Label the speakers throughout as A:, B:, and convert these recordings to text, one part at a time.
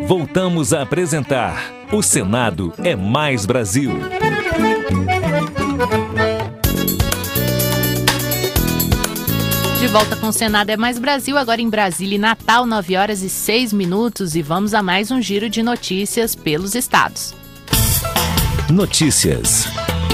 A: Voltamos a apresentar O Senado é Mais Brasil.
B: De volta com o Senado é Mais Brasil, agora em Brasília e Natal, 9h06, e vamos a mais um giro de notícias pelos estados.
A: Notícias.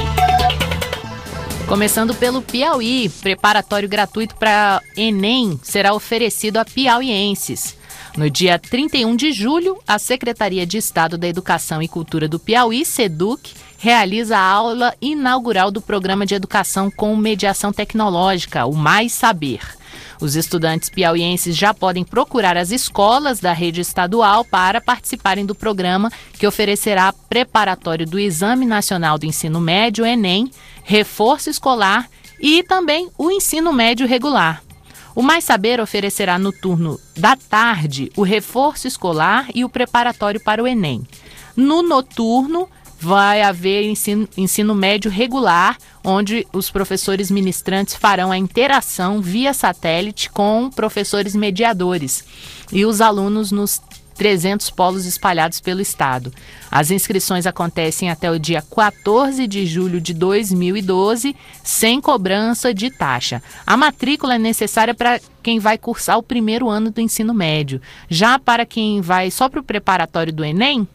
B: Começando pelo Piauí, preparatório gratuito para Enem será oferecido a piauienses. No dia 31 de julho, a Secretaria de Estado da Educação e Cultura do Piauí, SEDUC, realiza a aula inaugural do Programa de Educação com Mediação Tecnológica, o Mais Saber. Os estudantes piauienses já podem procurar as escolas da rede estadual para participarem do programa, que oferecerá preparatório do Exame Nacional do Ensino Médio, Enem, reforço escolar e também o ensino médio regular. O Mais Saber oferecerá no turno da tarde o reforço escolar e o preparatório para o Enem. No noturno, vai haver ensino médio regular, onde os professores ministrantes farão a interação via satélite com professores mediadores e os alunos nos 300 polos espalhados pelo estado. As inscrições acontecem até o dia 14 de julho de 2012, sem cobrança de taxa. A matrícula é necessária para quem vai cursar o primeiro ano do ensino médio. Já para quem vai só para o preparatório do Enem,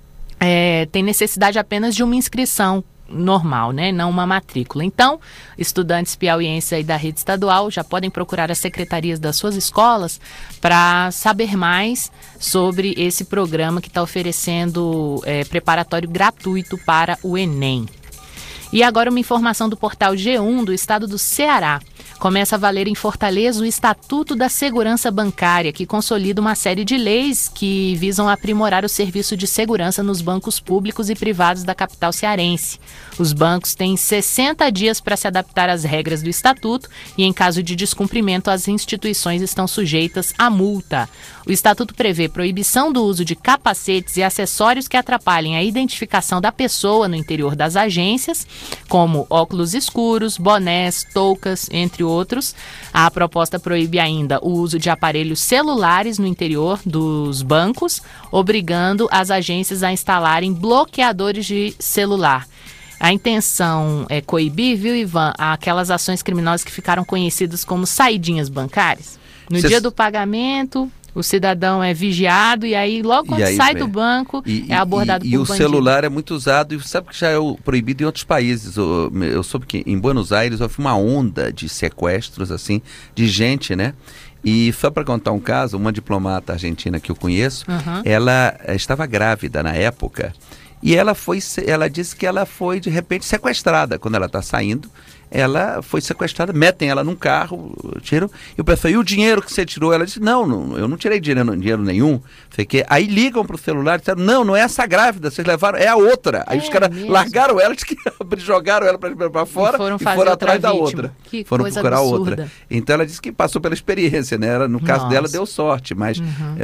B: tem necessidade apenas de uma inscrição normal, né? Não uma matrícula. Então, estudantes piauienses aí da rede estadual já podem procurar as secretarias das suas escolas para saber mais sobre esse programa que está oferecendo preparatório gratuito para o Enem. E agora uma informação do portal G1 do estado do Ceará. Começa a valer em Fortaleza o Estatuto da Segurança Bancária, que consolida uma série de leis que visam aprimorar o serviço de segurança nos bancos públicos e privados da capital cearense. Os bancos têm 60 dias para se adaptar às regras do Estatuto e, em caso de descumprimento, as instituições estão sujeitas a multa. O Estatuto prevê proibição do uso de capacetes e acessórios que atrapalhem a identificação da pessoa no interior das agências, como óculos escuros, bonés, toucas, entre outros. A proposta proíbe ainda o uso de aparelhos celulares no interior dos bancos, obrigando as agências a instalarem bloqueadores de celular. A intenção é coibir, viu, Ivan, aquelas ações criminosas que ficaram conhecidas como saidinhas bancárias. No dia do pagamento, o cidadão é vigiado e aí logo quando sai do banco é abordado por bandido. E o
C: celular é muito usado e sabe que já é proibido em outros países. Eu soube que em Buenos Aires houve uma onda de sequestros, assim, de gente, né? E só para contar um caso, uma diplomata argentina que eu conheço, ela estava grávida na época e ela disse que ela foi de repente sequestrada quando ela está saindo. Ela foi sequestrada, metem ela num carro, tiram, e o pessoal, e o dinheiro que você tirou? Ela disse, não, eu não tirei dinheiro nenhum. Aí ligam pro celular e disseram, não é essa grávida, vocês levaram, é a outra. Aí os caras largaram ela, jogaram ela para fora e foram atrás da outra. Foram procurar outra. Então ela disse que passou pela experiência, né? No caso dela deu sorte, mas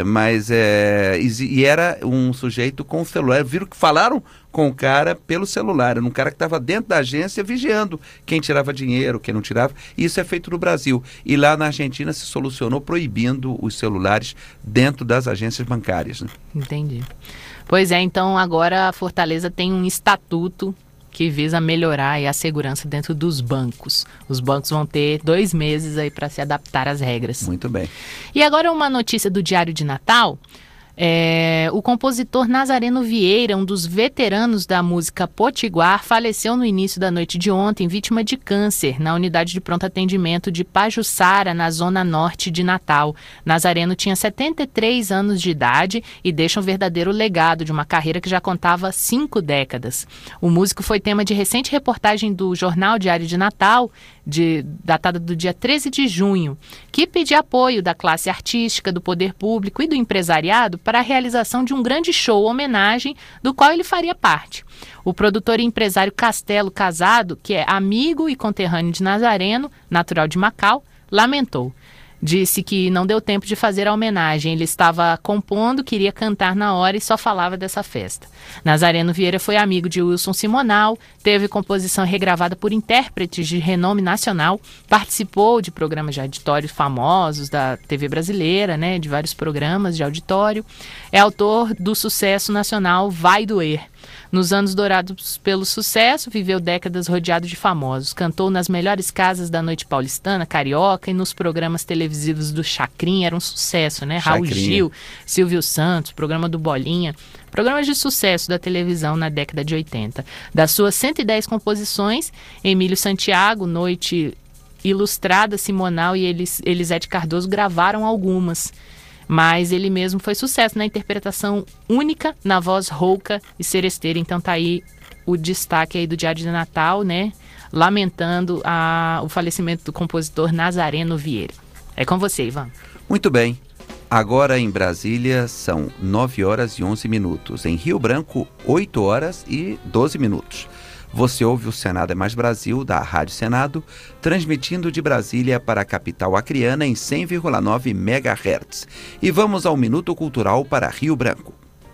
C: era um sujeito com o celular, viram que falaram com o cara pelo celular, era um cara que estava dentro da agência vigiando quem tirava dinheiro, quem não tirava. Isso é feito no Brasil. E lá na Argentina se solucionou proibindo os celulares dentro das agências bancárias. Né?
B: Entendi. Pois é, então agora a Fortaleza tem um estatuto que visa melhorar a segurança dentro dos bancos. Os bancos vão ter 2 meses aí para se adaptar às regras.
C: Muito bem.
B: E agora uma notícia do Diário de Natal. O compositor Nazareno Vieira, um dos veteranos da música potiguar, faleceu no início da noite de ontem, vítima de câncer, na unidade de pronto atendimento de Pajuçara, na zona norte de Natal. Nazareno tinha 73 anos de idade e deixa um verdadeiro legado de uma carreira que já contava 5 décadas. O músico foi tema de recente reportagem do jornal Diário de Natal, datada do dia 13 de junho, que pedia apoio da classe artística, do poder público e do empresariado para a realização de um grande show homenagem do qual ele faria parte. O produtor e empresário Castelo Casado, que é amigo e conterrâneo de Nazareno, natural de Macau, lamentou. disse que não deu tempo de fazer a homenagem. Ele estava compondo, queria cantar na hora e só falava dessa festa. Nazareno Vieira foi amigo de Wilson Simonal, teve composição regravada por intérpretes de renome nacional, participou de programas de auditório famosos da TV brasileira, né, de vários programas de auditório. É autor do sucesso nacional Vai Doer. Nos anos dourados pelo sucesso, viveu décadas rodeado de famosos. Cantou nas melhores casas da noite paulistana, carioca, e nos programas televisivos do Chacrinha. Era um sucesso, né? Raul Gil, Silvio Santos, programa do Bolinha. Programas de sucesso da televisão na década de 80. Das suas 110 composições, Emílio Santiago, Noite Ilustrada, Simonal e Elisete Cardoso gravaram algumas. Mas ele mesmo foi sucesso na interpretação única, na voz rouca e seresteira. Então tá aí o destaque aí do Diário de Natal, né? Lamentando o falecimento do compositor Nazareno Vieira. É com você, Ivan.
C: Muito bem. Agora em Brasília são 9 horas e 11 minutos. Em Rio Branco, 8 horas e 12 minutos. Você ouve o Senado é Mais Brasil, da Rádio Senado, transmitindo de Brasília para a capital acreana em 100,9 MHz. E vamos ao Minuto Cultural para Rio Branco.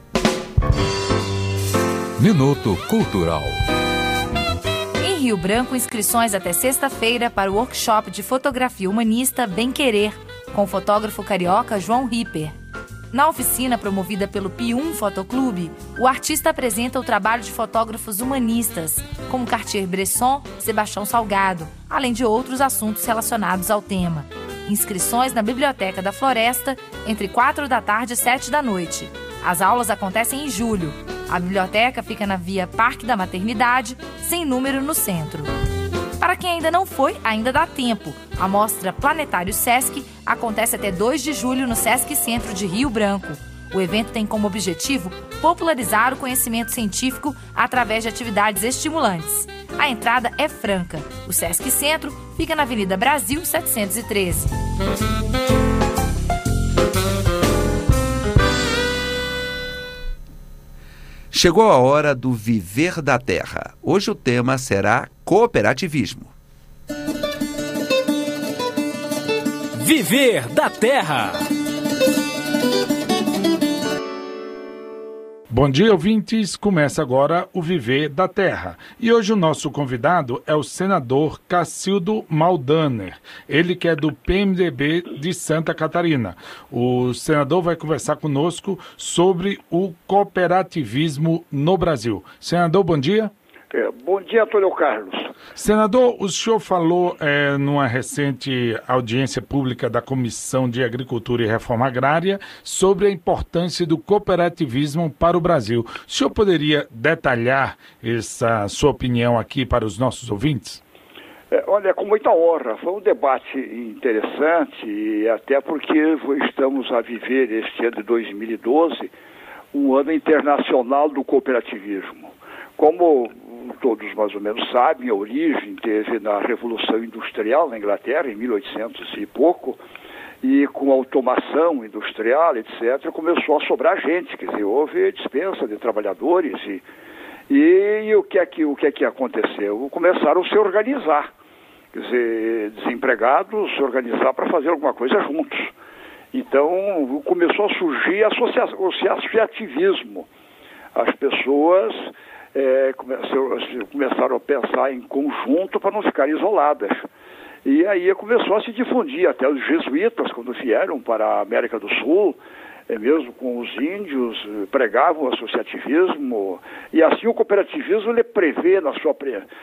A: Minuto Cultural.
D: Em Rio Branco, inscrições até sexta-feira para o workshop de fotografia humanista Bem Querer, com o fotógrafo carioca João Ripper. Na oficina promovida pelo P1 Fotoclube, o artista apresenta o trabalho de fotógrafos humanistas, como Cartier-Bresson, Sebastião Salgado, além de outros assuntos relacionados ao tema. Inscrições na Biblioteca da Floresta, entre 4 da tarde e 7 da noite. As aulas acontecem em julho. A biblioteca fica na Via Parque da Maternidade, sem número no centro. Para quem ainda não foi, ainda dá tempo. A mostra Planetário Sesc acontece até 2 de julho no Sesc Centro de Rio Branco. O evento tem como objetivo popularizar o conhecimento científico através de atividades estimulantes. A entrada é franca. O Sesc Centro fica na Avenida Brasil 713.
C: Chegou a hora do Viver da Terra. Hoje o tema será cooperativismo.
A: Viver da Terra.
E: Bom dia, ouvintes. Começa agora o Viver da Terra. E hoje o nosso convidado é o senador Cacildo Maldaner. Ele que é do PMDB de Santa Catarina. O senador vai conversar conosco sobre o cooperativismo no Brasil. Senador, bom dia.
F: Bom dia, Antônio Carlos.
E: Senador, o senhor falou numa recente audiência pública da Comissão de Agricultura e Reforma Agrária sobre a importância do cooperativismo para o Brasil. O senhor poderia detalhar essa sua opinião aqui para os nossos ouvintes?
F: Olha, com muita honra. Foi um debate interessante, e até porque estamos a viver este ano de 2012, um ano internacional do cooperativismo. Como todos mais ou menos sabem, a origem teve na Revolução Industrial na Inglaterra, em 1800 e pouco, e com a automação industrial, etc., começou a sobrar gente, quer dizer, houve dispensa de trabalhadores, e o que é que aconteceu? Começaram a se organizar, quer dizer, desempregados se organizar para fazer alguma coisa juntos. Então, começou a surgir o associativismo. As pessoas começaram a pensar em conjunto para não ficarem isoladas. E aí começou a se difundir, até os jesuítas, quando vieram para a América do Sul, mesmo com os índios, pregavam o associativismo, e assim o cooperativismo ele prevê na sua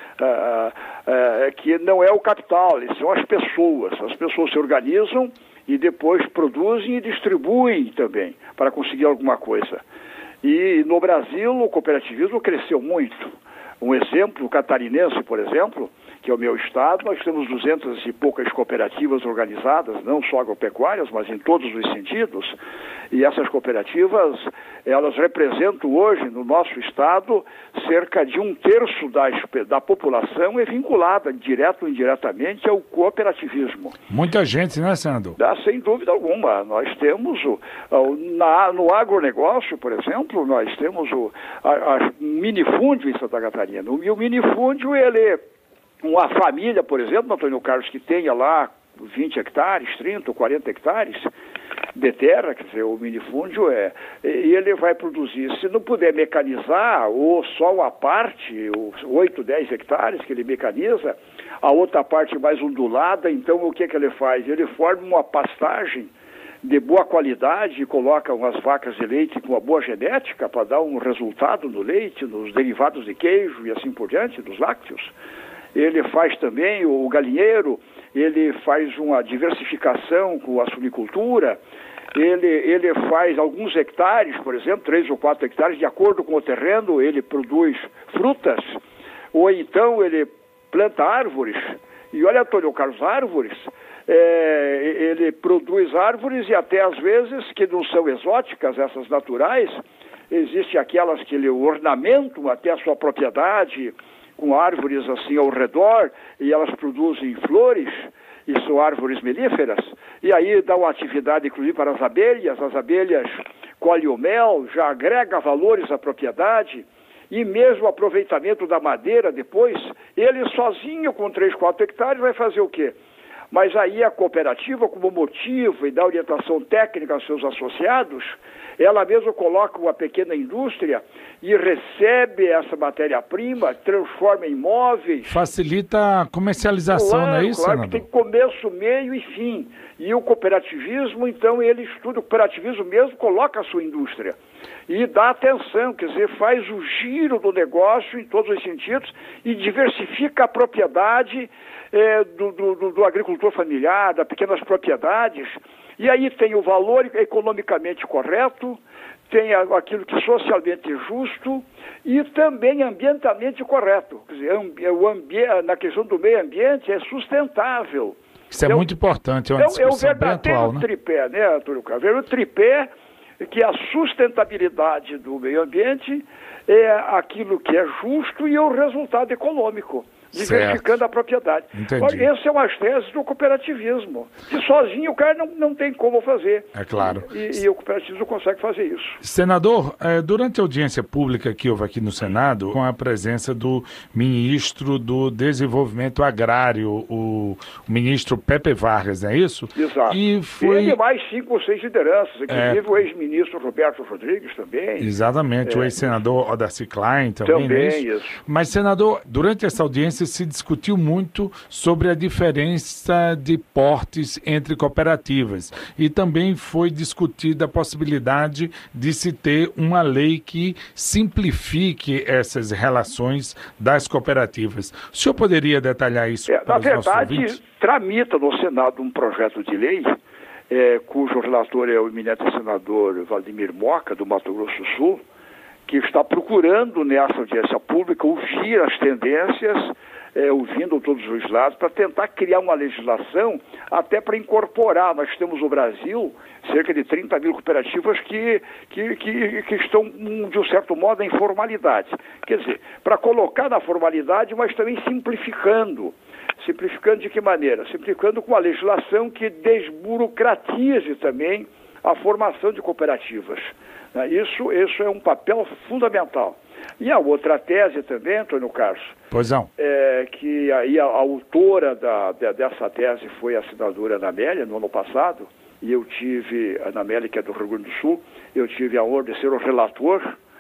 F: que não é o capital, são as pessoas se organizam e depois produzem e distribuem também para conseguir alguma coisa. E no Brasil o cooperativismo cresceu muito. Um exemplo catarinense, por exemplo, que é o meu estado, nós temos 200 e poucas cooperativas organizadas, não só agropecuárias, mas em todos os sentidos. E essas cooperativas, elas representam hoje, no nosso estado, cerca de 1/3 da população é vinculada, direto ou indiretamente, ao cooperativismo.
E: Muita gente, né, senador?
F: Sem dúvida alguma. Nós temos, no agronegócio, por exemplo, nós temos o minifúndio em Santa Catarina. E o minifúndio, ele uma família, por exemplo, Antônio Carlos, que tenha lá 20 hectares, 30 ou 40 hectares de terra, quer dizer, o minifúndio e ele vai produzir. Se não puder mecanizar, ou só uma parte, os 8, 10 hectares que ele mecaniza, a outra parte mais ondulada, então o que ele faz? Ele forma uma pastagem de boa qualidade e coloca umas vacas de leite com uma boa genética para dar um resultado no leite, nos derivados de queijo e assim por diante, dos lácteos. Ele faz também o galinheiro, ele faz uma diversificação com a suinicultura, ele faz alguns hectares, por exemplo, 3 ou 4 hectares, de acordo com o terreno, ele produz frutas, ou então ele planta árvores. E olha, Antônio Carlos, árvores, ele produz árvores e até às vezes que não são exóticas, essas naturais, existem aquelas que ele ornamentam até a sua propriedade, com árvores assim ao redor, e elas produzem flores, e são árvores melíferas, e aí dá uma atividade inclusive para as abelhas colhem o mel, já agrega valores à propriedade, e mesmo o aproveitamento da madeira depois, ele sozinho com 3, 4 hectares vai fazer o quê? Mas aí a cooperativa, como motivo e dá orientação técnica aos seus associados, ela mesma coloca uma pequena indústria e recebe essa matéria-prima, transforma em móveis.
E: Facilita a comercialização,
F: claro,
E: não é isso,
F: claro,
E: senador?
F: Que tem começo, meio e fim. E o cooperativismo, então, ele estuda, o cooperativismo mesmo coloca a sua indústria. E dá atenção, quer dizer, faz o giro do negócio em todos os sentidos e diversifica a propriedade do agricultor familiar, das pequenas propriedades. E aí tem o valor economicamente correto, tem aquilo que é socialmente justo e também ambientalmente correto. Quer dizer, na questão do meio ambiente é sustentável.
E: Isso é muito importante, é uma discussão bem atual, né?
F: Tripé, né, Antônio Carlos? O tripé que a sustentabilidade do meio ambiente é aquilo que é justo e o resultado econômico, diversificando a propriedade.
E: Entendi.
F: Essas são as teses do cooperativismo. Que sozinho o cara não tem como fazer.
E: É claro.
F: E o cooperativismo consegue fazer isso.
E: Senador, durante a audiência pública que houve aqui no Senado, com a presença do ministro do Desenvolvimento Agrário, o ministro Pepe Vargas, não é isso?
F: Exato.
E: E
F: mais 5 ou 6 lideranças, inclusive o ex-ministro Roberto Rodrigues também.
E: Exatamente, o ex-senador Odaci Klein também, não é isso? Mas, senador, durante essa audiência se discutiu muito sobre a diferença de portes entre cooperativas e também foi discutida a possibilidade de se ter uma lei que simplifique essas relações das cooperativas. O senhor poderia detalhar isso para os nossos ouvintes?
F: Na verdade, tramita no Senado um projeto de lei cujo relator é o eminente senador Valdemir Moca, do Mato Grosso do Sul, que está procurando nessa audiência pública ouvir as tendências, ouvindo todos os lados, para tentar criar uma legislação até para incorporar. Nós temos no Brasil cerca de 30 mil cooperativas que estão, de um certo modo, em formalidade. Quer dizer, para colocar na formalidade, mas também simplificando. Simplificando de que maneira? Simplificando com a legislação que desburocratize também a formação de cooperativas. Isso é um papel fundamental. E a outra tese também, Antônio Carlos,
E: pois não,
F: que aí a autora dessa tese foi a senadora Ana Amélia, no ano passado, e eu tive, a Ana Amélia, que é do Rio Grande do Sul, eu tive a honra de ser o relator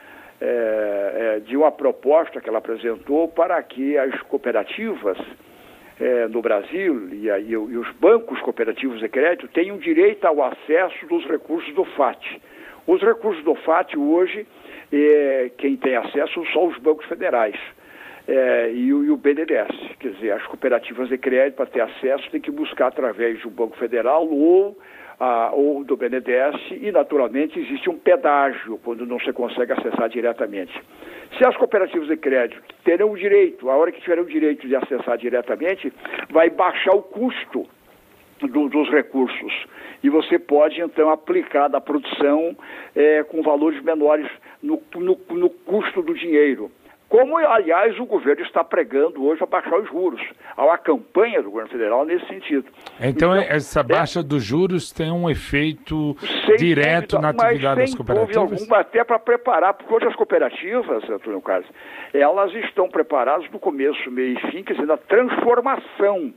F: de uma proposta que ela apresentou para que as cooperativas no Brasil e os bancos cooperativos de crédito tenham direito ao acesso dos recursos do FAT. Os recursos do FAT hoje, quem tem acesso são só os bancos federais e o BNDES. Quer dizer, as cooperativas de crédito, para ter acesso, tem que buscar através do Banco Federal ou do BNDES e, naturalmente, existe um pedágio quando não se consegue acessar diretamente. Se as cooperativas de crédito terão o direito, a hora que tiverem o direito de acessar diretamente, vai baixar o custo dos recursos. E você pode, então, aplicar na produção com valores menores no custo do dinheiro. Como, aliás, o governo está pregando hoje a baixar os juros. Há uma campanha do governo federal nesse sentido.
E: Então essa baixa dos juros tem um efeito direto na atividade das cooperativas?
F: Alguma, até para preparar, porque hoje as cooperativas, Antônio Carlos, elas estão preparadas no começo, meio e fim, quer dizer, na transformação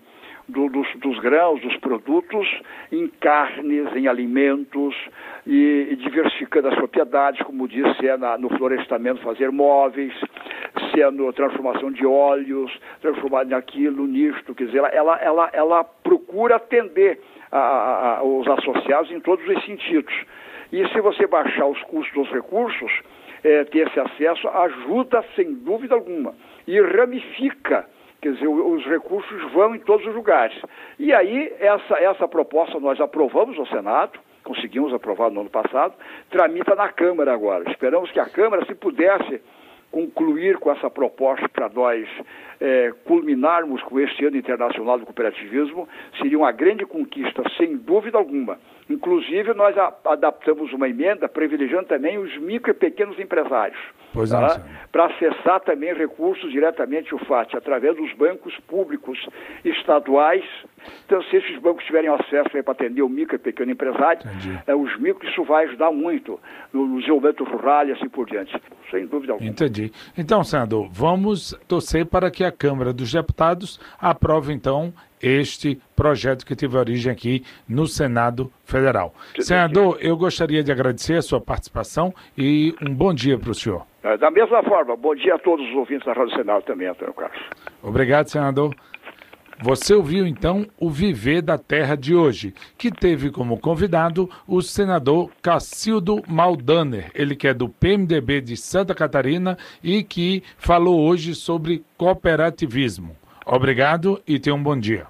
F: dos grãos, dos produtos, em carnes, em alimentos, e diversificando as propriedades, como disse, se é no florestamento fazer móveis, se é na transformação de óleos, transformar naquilo, nisto, quer dizer, ela procura atender os associados em todos os sentidos. E se você baixar os custos dos recursos, ter esse acesso ajuda sem dúvida alguma e ramifica, quer dizer, os recursos vão em todos os lugares. E aí essa proposta nós aprovamos no Senado, conseguimos aprovar no ano passado, tramita na Câmara agora. Esperamos que a Câmara, se pudesse concluir com essa proposta para nós culminarmos com este ano internacional do cooperativismo, seria uma grande conquista, sem dúvida alguma. Inclusive, nós adaptamos uma emenda privilegiando também os micro e pequenos empresários, para acessar também recursos diretamente o FAT, através dos bancos públicos estaduais. Então, se esses bancos tiverem acesso para atender o micro e pequeno empresário, os micros, isso vai ajudar muito no desenvolvimento rural e assim por diante, sem dúvida alguma.
E: Entendi. Então, senador, vamos torcer para que a Câmara dos Deputados aprove, então, este projeto que teve origem aqui no Senado Federal. Senador, eu gostaria de agradecer a sua participação e um bom dia para o senhor.
F: Da mesma forma, bom dia a todos os ouvintes da Rádio Senado também, Antônio Carlos.
E: Obrigado, senador. Você ouviu, então, o Viver da Terra de hoje, que teve como convidado o senador Cacildo Maldaner, ele que é do PMDB de Santa Catarina e que falou hoje sobre cooperativismo. Obrigado e tenha um bom dia.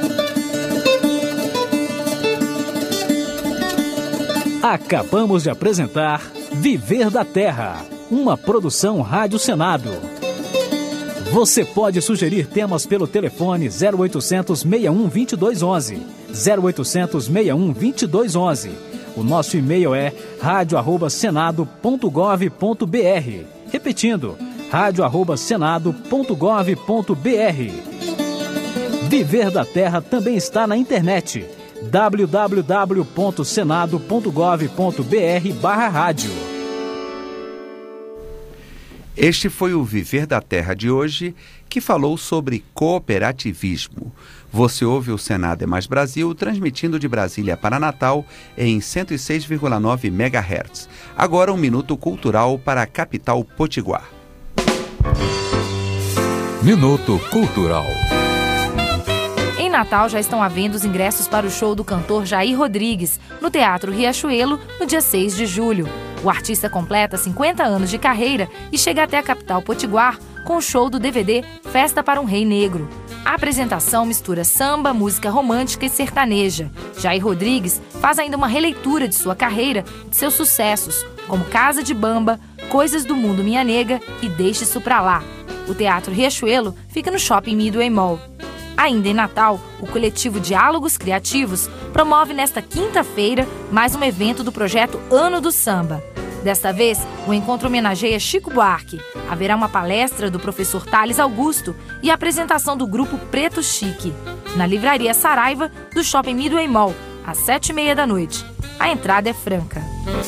A: Acabamos de apresentar Viver da Terra, uma produção Rádio Senado. Você pode sugerir temas pelo telefone 0800 61 2211, 0800 61 2211. O nosso e-mail é radio@senado.gov.br. Repetindo, radio@senado.gov.br. Viver da Terra também está na internet, www.senado.gov.br/rádio.
C: Este foi o Viver da Terra de hoje, que falou sobre cooperativismo. Você ouve o Senado é Mais Brasil, transmitindo de Brasília para Natal em 106,9 MHz. Agora um minuto cultural para a capital Potiguar.
A: Minuto Cultural.
D: Em Natal já estão à venda os ingressos para o show do cantor Jair Rodrigues, no Teatro Riachuelo, no dia 6 de julho. O artista completa 50 anos de carreira e chega até a capital Potiguar com o show do DVD Festa para um Rei Negro. A apresentação mistura samba, música romântica e sertaneja. Jair Rodrigues faz ainda uma releitura de sua carreira e de seus sucessos, como Casa de Bamba, Coisas do Mundo Minha Nega e Deixa Isso Pra Lá. O Teatro Riachuelo fica no Shopping Midway Mall. Ainda em Natal, o coletivo Diálogos Criativos promove nesta quinta-feira mais um evento do projeto Ano do Samba. Desta vez, o encontro homenageia Chico Buarque. Haverá uma palestra do professor Thales Augusto e a apresentação do grupo Preto Chique, na Livraria Saraiva do Shopping Midway Mall, às 7h30 da noite. A entrada é franca.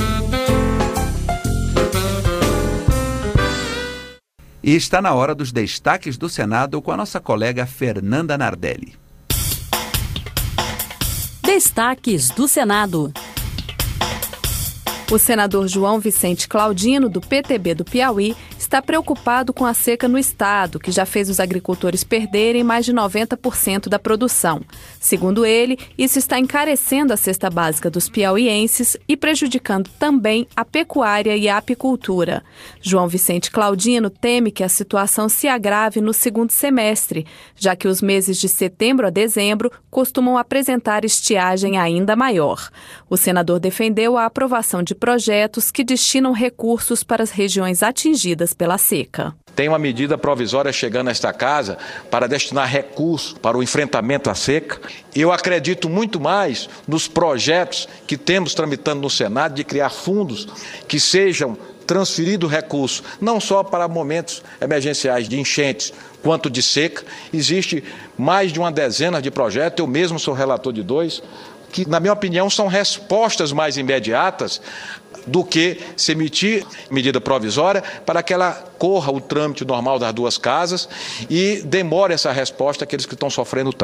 C: E está na hora dos destaques do Senado com a nossa colega Fernanda Nardelli.
G: Destaques do Senado. O senador João Vicente Claudino, do PTB do Piauí, está preocupado com a seca no estado, que já fez os agricultores perderem mais de 90% da produção. Segundo ele, isso está encarecendo a cesta básica dos piauienses e prejudicando também a pecuária e a apicultura. João Vicente Claudino teme que a situação se agrave no segundo semestre, já que os meses de setembro a dezembro costumam apresentar estiagem ainda maior. O senador defendeu a aprovação de projetos que destinam recursos para as regiões atingidas pela seca.
H: Tem uma medida provisória chegando a esta casa para destinar recursos para o enfrentamento à seca. Eu acredito muito mais nos projetos que temos tramitando no Senado de criar fundos que sejam transferidos recursos, não só para momentos emergenciais de enchentes, quanto de seca. Existe mais de uma dezena de projetos, eu mesmo sou relator de 2, que, na minha opinião, são respostas mais imediatas do que se emitir medida provisória para que ela corra o trâmite normal das duas casas e demore essa resposta àqueles que estão sofrendo tanto.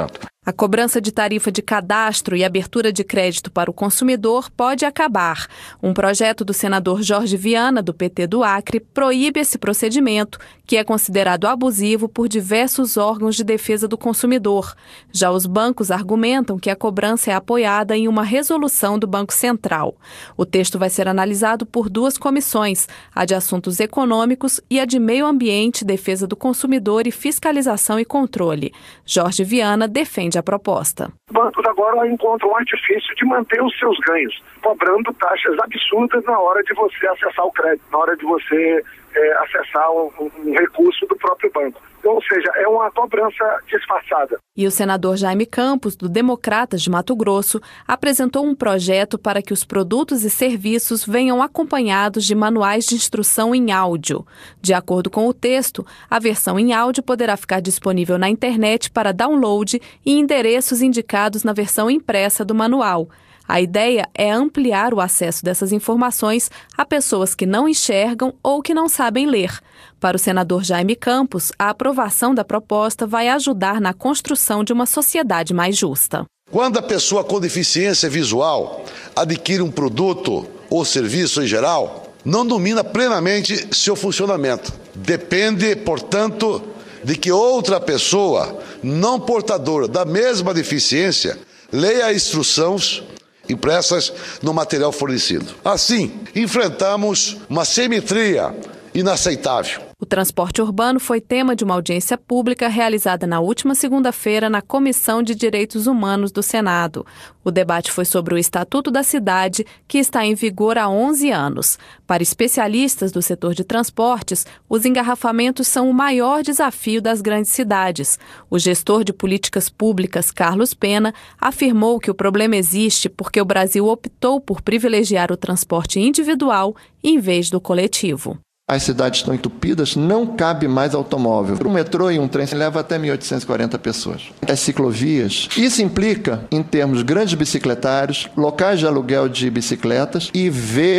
G: A cobrança de tarifa de cadastro e abertura de crédito para o consumidor pode acabar. Um projeto do senador Jorge Viana, do PT do Acre, proíbe esse procedimento, que é considerado abusivo por diversos órgãos de defesa do consumidor. Já os bancos argumentam que a cobrança é apoiada em uma resolução do Banco Central. O texto vai ser analisado por duas comissões, a de Assuntos Econômicos e a de Meio Ambiente, Defesa do Consumidor e Fiscalização e Controle. Jorge Viana defende a proposta.
I: Bancos agora encontram um artifício de manter os seus ganhos, cobrando taxas absurdas na hora de você acessar o crédito, na hora de você acessar um recurso do próprio banco. Ou seja, é uma cobrança disfarçada.
G: E o senador Jaime Campos, do Democratas de Mato Grosso, apresentou um projeto para que os produtos e serviços venham acompanhados de manuais de instrução em áudio. De acordo com o texto, a versão em áudio poderá ficar disponível na internet para download e endereços indicados na versão impressa do manual. A ideia é ampliar o acesso dessas informações a pessoas que não enxergam ou que não sabem ler. Para o senador Jaime Campos, a aprovação da proposta vai ajudar na construção de uma sociedade mais justa.
J: Quando a pessoa com deficiência visual adquire um produto ou serviço em geral, não domina plenamente seu funcionamento. Depende, portanto, de que outra pessoa não portadora da mesma deficiência leia as instruções impressas no material fornecido. Assim, enfrentamos uma assimetria inaceitável.
G: O transporte urbano foi tema de uma audiência pública realizada na última segunda-feira na Comissão de Direitos Humanos do Senado. O debate foi sobre o Estatuto da Cidade, que está em vigor há 11 anos. Para especialistas do setor de transportes, os engarrafamentos são o maior desafio das grandes cidades. O gestor de políticas públicas, Carlos Pena, afirmou que o problema existe porque o Brasil optou por privilegiar o transporte individual em vez do coletivo.
K: As cidades estão entupidas, não cabe mais automóvel. Um metrô e um trem leva até 1.840 pessoas. As ciclovias, isso implica, em termos de grandes bicicletários, locais de aluguel de bicicletas e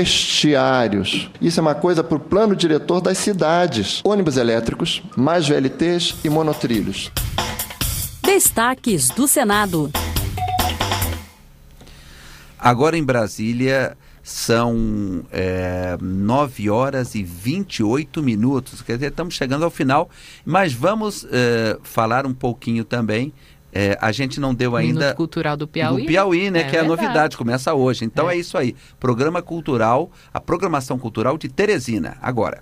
K: vestiários. Isso é uma coisa para o plano diretor das cidades. Ônibus elétricos, mais VLTs e monotrilhos.
A: Destaques do Senado.
C: Agora em Brasília... São 9 horas e 28 minutos, quer dizer, estamos chegando ao final, mas vamos falar um pouquinho também, a gente não deu ainda...
B: Minuto Cultural do Piauí.
C: Do Piauí, né, que é a
B: verdade.
C: novidade, começa hoje. Então é isso aí, programa cultural, a programação cultural de Teresina, agora.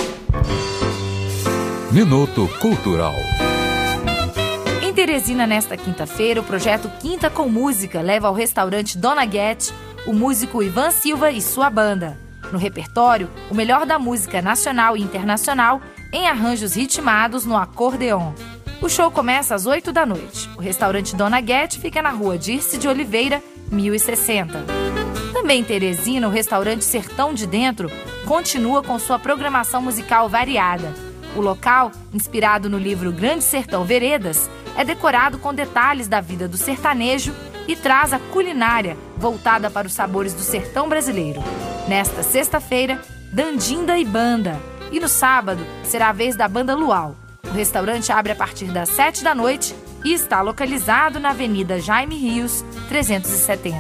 A: Minuto Cultural.
D: Em Teresina, nesta quinta-feira, o projeto Quinta com Música leva ao restaurante Dona Guete o músico Ivan Silva e sua banda. No repertório, o melhor da música nacional e internacional em arranjos ritmados no acordeon. O show começa às 8 da noite. O restaurante Dona Guete fica na rua Dirce de Oliveira, 1060. Também em Teresina, o restaurante Sertão de Dentro continua com sua programação musical variada. O local, inspirado no livro Grande Sertão Veredas, é decorado com detalhes da vida do sertanejo e traz a culinária voltada para os sabores do sertão brasileiro. Nesta sexta-feira, Dandinda e Banda. E no sábado, será a vez da Banda Luau. O restaurante abre a partir das 7 da noite e está localizado na Avenida Jaime Rios, 370.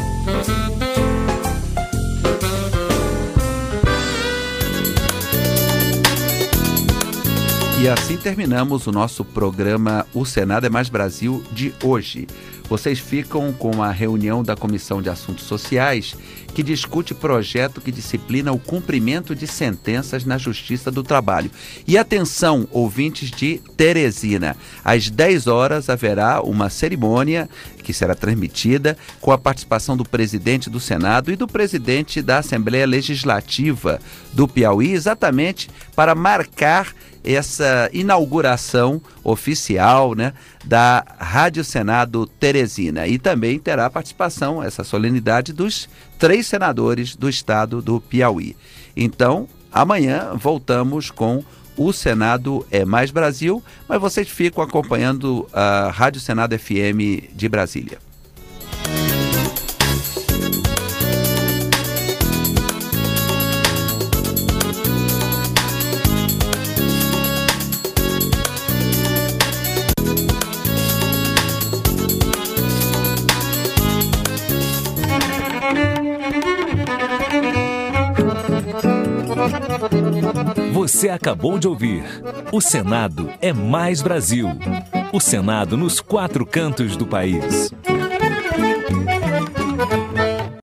C: E assim terminamos o nosso programa O Senado é Mais Brasil de hoje. Vocês ficam com a reunião da Comissão de Assuntos Sociais, que discute projeto que disciplina o cumprimento de sentenças na Justiça do Trabalho. E atenção, ouvintes de Teresina, às 10 horas haverá uma cerimônia que será transmitida com a participação do presidente do Senado e do presidente da Assembleia Legislativa do Piauí, exatamente para marcar essa inauguração oficial, né, da Rádio Senado Teresina. E também terá participação, essa solenidade, dos 3 senadores do estado do Piauí. Então, amanhã voltamos com o Senado é Mais Brasil, mas vocês ficam acompanhando a Rádio Senado FM de Brasília.
L: Você acabou de ouvir O Senado é Mais Brasil. O Senado nos 4 cantos do país.